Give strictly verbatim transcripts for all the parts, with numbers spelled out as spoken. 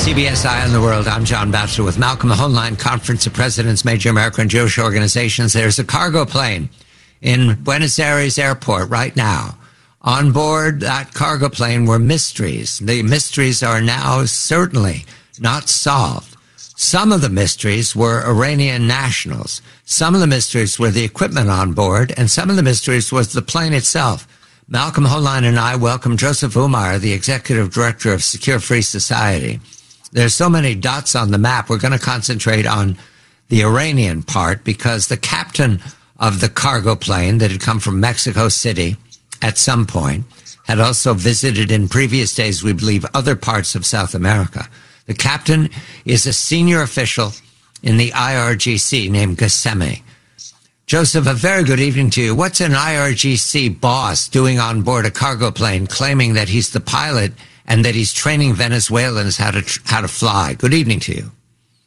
C B S Eye on the World. I'm John Batchelor with Malcolm Hoenlein, Conference of Presidents, Major American Jewish Organizations. There's a cargo plane in Buenos Aires airport right now. On board that cargo plane were mysteries. The mysteries are now certainly not solved. Some of the mysteries were Iranian nationals. Some of the mysteries were the equipment on board, and some of the mysteries was the plane itself. Malcolm Hoenlein and I welcome Joseph Umar, the Executive Director of Secure Free Society. There's so many dots on the map. We're going to concentrate on the Iranian part because the captain of the cargo plane that had come from Mexico City at some point had also visited in previous days, we believe, other parts of South America. The captain is a senior official in the I R G C named Ghasemi. Joseph, a very good evening to you. What's an I R G C boss doing on board a cargo plane claiming that he's the pilot and that he's training Venezuelans how to how to fly? Good evening to you.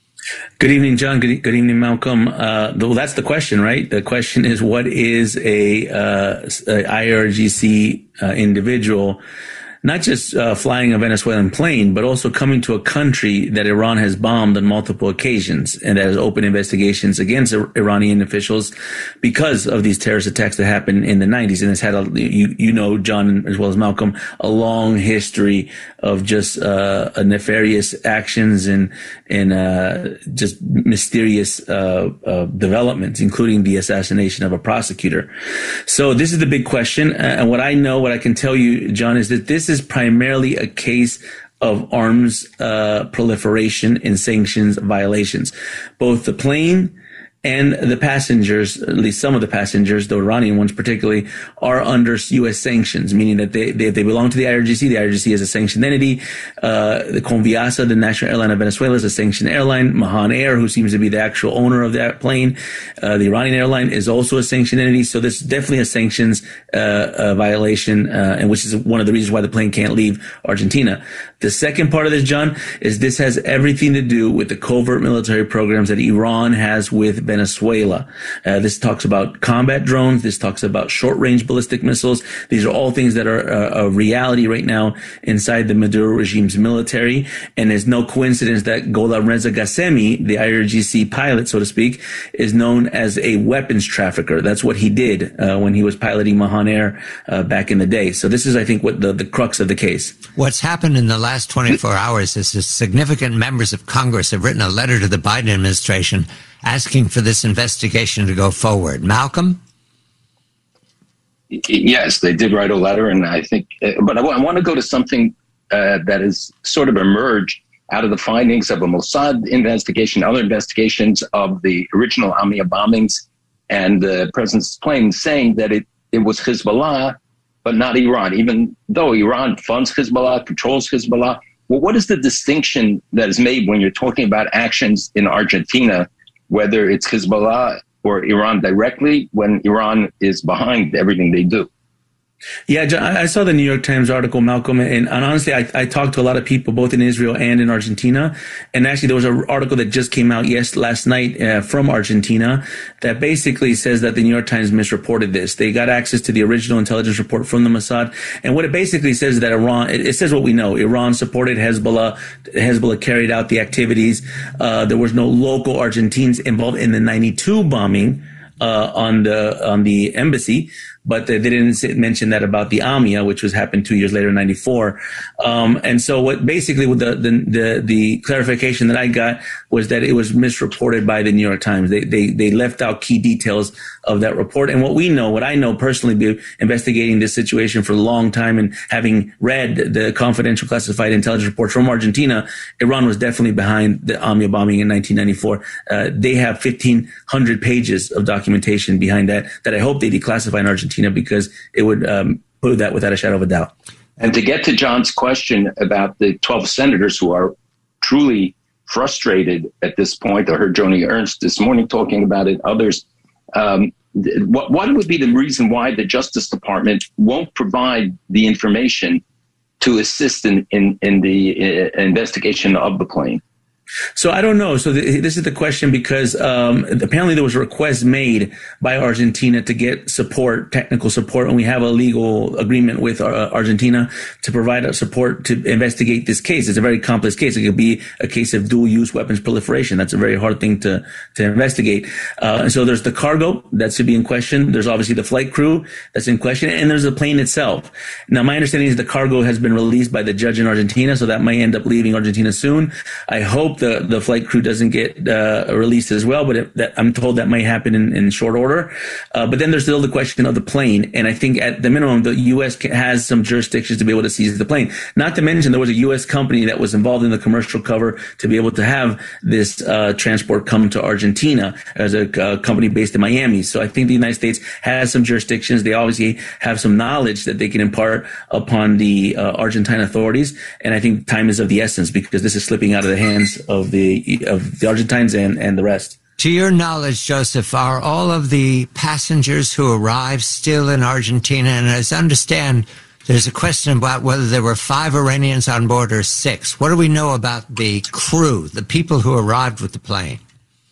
Good evening, John. Good, good evening, Malcolm. Uh, well, that's the question, right? The question is, what is a, uh, a I R G C uh, individual, not just uh, flying a Venezuelan plane, but also coming to a country that Iran has bombed on multiple occasions and that has opened investigations against Iranian officials because of these terrorist attacks that happened in the nineties. And it's had, a, you, you know, John, as well as Malcolm, a long history of just uh, nefarious actions and and uh, just mysterious uh, uh, developments, including the assassination of a prosecutor. So this is the big question. And what I know, what I can tell you, John, is that this is primarily a case of arms uh, proliferation and sanctions violations. Both the plane and the passengers, at least some of the passengers, the Iranian ones particularly, are under U S sanctions, meaning that they, they, they belong to the I R G C. The I R G C is a sanctioned entity. Uh, the Conviasa, the national airline of Venezuela, is a sanctioned airline. Mahan Air, who seems to be the actual owner of that plane, uh, the Iranian airline, is also a sanctioned entity. So this is definitely a sanctions uh, uh, violation, uh, and which is one of the reasons why the plane can't leave Argentina. The second part of this, John, is this has everything to do with the covert military programs that Iran has with Venezuela. Uh, this talks about combat drones. This talks about short-range ballistic missiles. These are all things that are uh, a reality right now inside the Maduro regime's military. And there's no coincidence that Gholam Reza Ghasemi, the I R G C pilot, so to speak, is known as a weapons trafficker. That's what he did uh, when he was piloting Mahan Air uh, back in the day. So this is, I think, what the, the crux of the case. What's happened in the last twenty-four hours is that significant members of Congress have written a letter to the Biden administration asking for this investigation to go forward. Malcolm? Yes, they did write a letter, and I think, but I want to go to something uh, that has sort of emerged out of the findings of a Mossad investigation, other investigations of the original Amia bombings, and the president's plane saying that it, it was Hezbollah, but not Iran, even though Iran funds Hezbollah, controls Hezbollah. Well, what is the distinction that is made when you're talking about actions in Argentina, whether it's Hezbollah or Iran directly, when Iran is behind everything they do? Yeah, I saw the New York Times article, Malcolm, and, and honestly, I, I talked to a lot of people both in Israel and in Argentina. And actually, there was an article that just came out yes last night uh, from Argentina that basically says that the New York Times misreported this. They got access to the original intelligence report from the Mossad, and what it basically says is that Iran, it, it says what we know. Iran supported Hezbollah. Hezbollah carried out the activities. Uh, there was no local Argentines involved in the ninety-two bombing uh, on the on the embassy. But they didn't mention that about the Amia, which was happened two years later in ninety-four. Um, and so what basically with the, the, the, the clarification that I got was that it was misreported by the New York Times. They, they, they left out key details of that report. And what we know, what I know personally, be investigating this situation for a long time and having read the confidential classified intelligence reports from Argentina, Iran was definitely behind the Amia bombing in nineteen ninety-four. Uh, they have fifteen hundred pages of documentation behind that, that I hope they declassify in Argentina, because it would um, prove that without a shadow of a doubt. And to get to John's question about the twelve senators who are truly frustrated at this point, I heard Joni Ernst this morning talking about it, others. Um, what, what would be the reason why the Justice Department won't provide the information to assist in, in, in the uh, investigation of the plane? So I don't know. So the, this is the question because um, apparently there was a request made by Argentina to get support, technical support, and we have a legal agreement with uh, Argentina to provide support to investigate this case. It's a very complex case. It could be a case of dual-use weapons proliferation. That's a very hard thing to to investigate. Uh, and so there's the cargo that should be in question. There's obviously the flight crew that's in question, and there's the plane itself. Now, my understanding is the cargo has been released by the judge in Argentina, so that may end up leaving Argentina soon. I hope the, the flight crew doesn't get uh, released as well, but it, that, I'm told that may happen in, in short order. Uh, but then there's still the question of the plane. And I think at the minimum, the U S has some jurisdictions to be able to seize the plane. Not to mention there was a U S company that was involved in the commercial cover to be able to have this uh, transport come to Argentina as a uh, company based in Miami. So I think the United States has some jurisdictions. They obviously have some knowledge that they can impart upon the uh, Argentine authorities. And I think time is of the essence because this is slipping out of the hands of the of the Argentines and, and the rest. To your knowledge, Joseph, are all of the passengers who arrived still in Argentina? And as I understand, there's a question about whether there were five Iranians on board or six. What do we know about the crew, the people who arrived with the plane?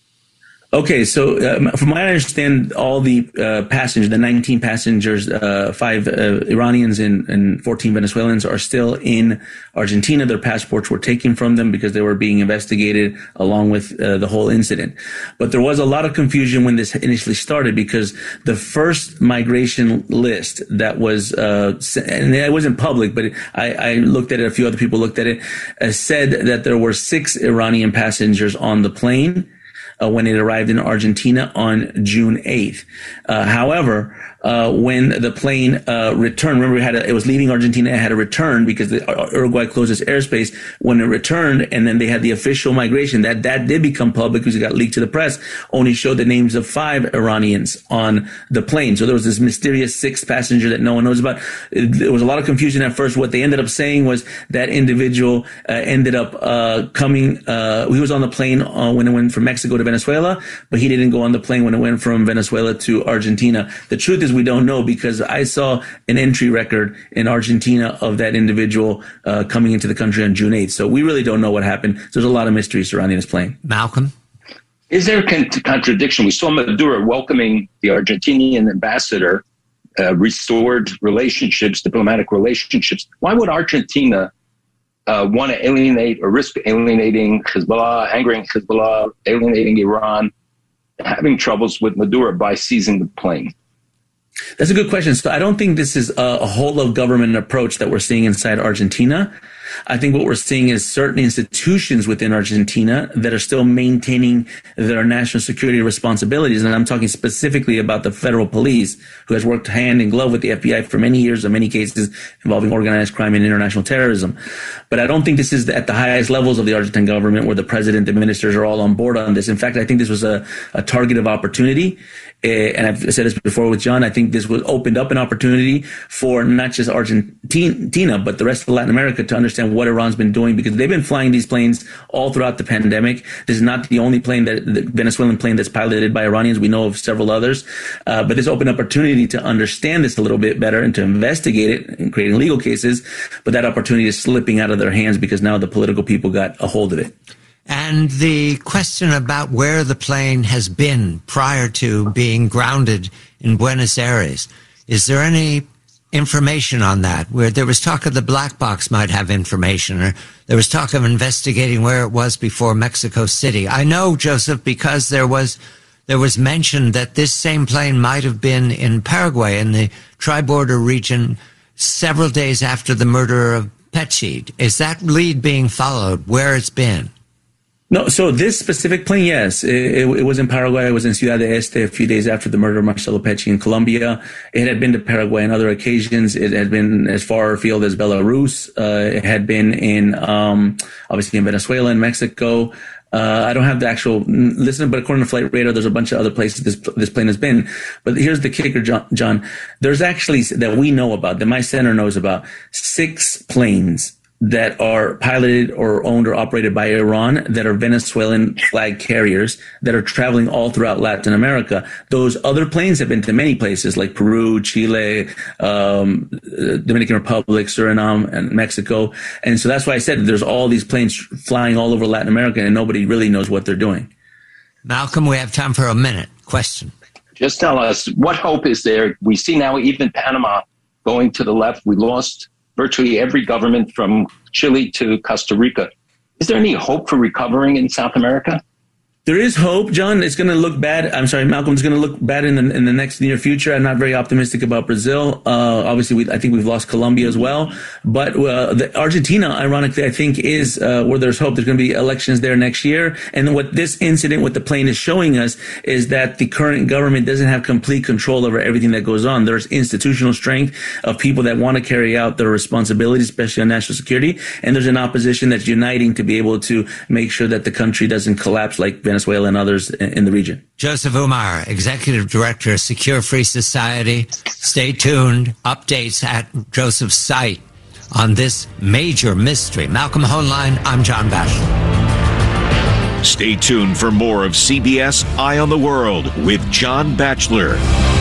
Okay, so um, from what I understand, all the uh, passengers, the nineteen passengers, uh, five uh, Iranians and, and fourteen Venezuelans are still in Argentina. Their passports were taken from them because they were being investigated along with uh, the whole incident. But there was a lot of confusion when this initially started because the first migration list that was, uh, and it wasn't public, but I, I looked at it, a few other people looked at it, uh, said that there were six Iranian passengers on the plane Uh, when it arrived in Argentina on June eighth. Uh, however, uh, when the plane uh, returned, remember, it, had a, it was leaving Argentina, it had to return because the, uh, Uruguay closed its airspace. When it returned, and then they had the official migration, that that did become public because it got leaked to the press, only showed the names of five Iranians on the plane. So there was this mysterious sixth passenger that no one knows about. There was a lot of confusion at first. What they ended up saying was that individual uh, ended up uh, coming, uh, he was on the plane uh, when it went from Mexico to Venezuela, but he didn't go on the plane when it went from Venezuela to Argentina. The truth is we don't know because I saw an entry record in Argentina of that individual uh, coming into the country on June eighth. So we really don't know what happened. So there's a lot of mystery surrounding this plane. Malcolm? Is there a con- contradiction? We saw Maduro welcoming the Argentinian ambassador, uh, restored relationships, diplomatic relationships. Why would Argentina Uh, want to alienate or risk alienating Hezbollah, angering Hezbollah, alienating Iran, having troubles with Maduro by seizing the plane? That's a good question. So I don't think this is a, a whole of government approach that we're seeing inside Argentina. I think what we're seeing is certain institutions within Argentina that are still maintaining their national security responsibilities. And I'm talking specifically about the federal police, who has worked hand in glove with the F B I for many years in many cases involving organized crime and international terrorism. But I don't think this is at the highest levels of the Argentine government where the president, the ministers are all on board on this. In fact, I think this was a, a target of opportunity. Uh, and I've said this before with John, I think this was opened up an opportunity for not just Argentina, but the rest of Latin America to understand what Iran's been doing, because they've been flying these planes all throughout the pandemic. This is not the only plane that the Venezuelan plane that's piloted by Iranians. We know of several others. Uh, but this opened opportunity to understand this a little bit better and to investigate it and creating legal cases. But that opportunity is slipping out of their hands because now the political people got a hold of it. And the question about where the plane has been prior to being grounded in Buenos Aires, is there any information on that? Where there was talk of the black box might have information, or there was talk of investigating where it was before Mexico City. I know, Joseph, because there was there was mention that this same plane might have been in Paraguay in the tri-border region several days after the murder of Petschid. Is that lead being followed, where it's been? No, so this specific plane, yes, it, it, it was in Paraguay. It was in Ciudad de Este a few days after the murder of Marcelo Pecci in Colombia. It had been to Paraguay on other occasions. It had been as far afield as Belarus. Uh, it had been in, um, obviously in Venezuela and Mexico. Uh, I don't have the actual listen, but according to Flight Radar, there's a bunch of other places this this plane has been. But here's the kicker, John. John. There's actually, that we know about, that my center knows about, six planes that are piloted or owned or operated by Iran that are Venezuelan flag carriers that are traveling all throughout Latin America. Those other planes have been to many places like Peru, Chile, um, Dominican Republic, Suriname, and Mexico. And so that's why I said there's all these planes flying all over Latin America and nobody really knows what they're doing. Malcolm, we have time for a minute. Question. Just tell us, what hope is there? We see now even Panama going to the left. We lost virtually every government from Chile to Costa Rica. Is there any hope for recovering in South America? There is hope, John. It's going to look bad. I'm sorry, Malcolm. It's going to look bad in the in the next near future. I'm not very optimistic about Brazil. Uh, obviously, we, I think we've lost Colombia as well. But uh, the Argentina, ironically, I think is uh, where there's hope. There's going to be elections there next year. And what this incident with the plane is showing us is that the current government doesn't have complete control over everything that goes on. There's institutional strength of people that want to carry out their responsibilities, especially on national security. And there's an opposition that's uniting to be able to make sure that the country doesn't collapse like Venezuela. Venezuela and others in the region. Joseph Umar, Executive Director of Secure Free Society. Stay tuned. Updates at Joseph's site on this major mystery. Malcolm Hoenlein, I'm John Batchelor. Stay tuned for more of C B S Eye on the World with John Batchelor.